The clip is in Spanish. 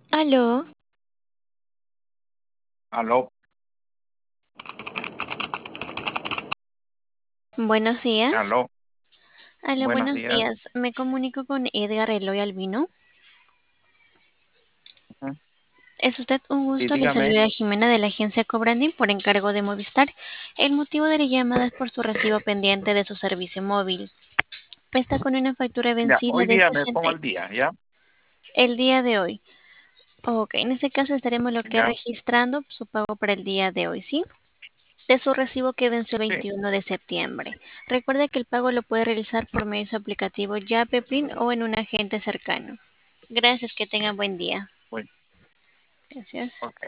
Aló, Aló, buenos días. aló, Aló, buenos buenos días. días. Me comunico con Edgar Eloy Albino. Ujú. Es usted un Sí, gusto. Le dígame. saluda Jimena de la agencia Cobranding por encargo de Movistar. El motivo de la llamada es por su recibo pendiente de su servicio móvil. Está con una factura Ya, vencida hoy de día me pongo 60 al día, ¿ya? el día de hoy. Ok, en este caso estaremos lo que Ya, registrando su pago para el día de hoy, ¿sí? De su recibo que venció el sí, 21 de septiembre. Recuerde que el pago lo puede realizar por medio de su aplicativo Yape, Plin o en un agente cercano. Gracias, que tengan buen día. pues, Gracias. ok.